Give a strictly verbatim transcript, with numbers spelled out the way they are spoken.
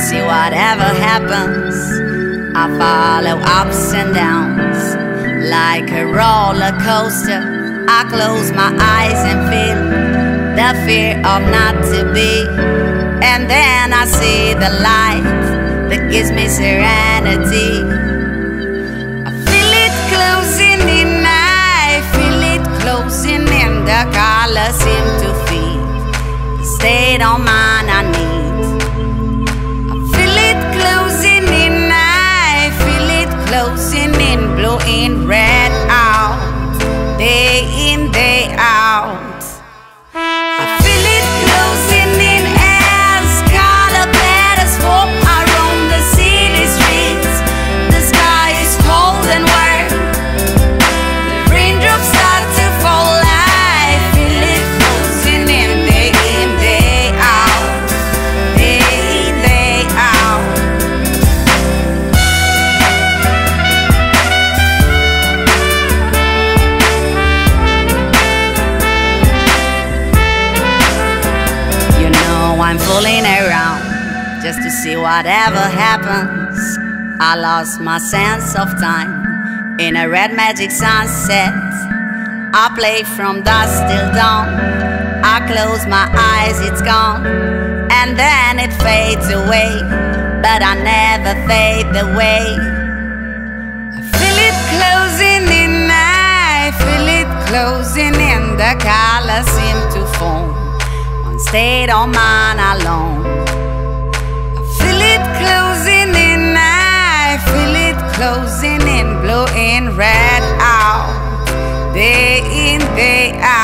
see whatever happens. I follow ups and downs like a roller coaster. I close my eyes and feel the fear of not to be, and then I see the light that gives me serenity. I feel it closing in, I feel it closing in. The colors seem to feel the state of mind I need. I feel it closing in, I feel it closing in, blowing red out, day in, day out. I feel it closing in as color petals fall around the city streets. The sky is cold and wet, the raindrops start to fall. I feel it closing in, day in, day out, day in, day out. You know I'm fooling around just to see whatever happens. I lost my sense of time in a red magic sunset. I play from dusk till dawn. I close my eyes, it's gone, and then it fades away, but I never fade away. I feel it closing in, I feel it closing in. The colors seem to form one state of mind alone. I feel it closing in, I feel it closing in, blowing red out, day in, day out.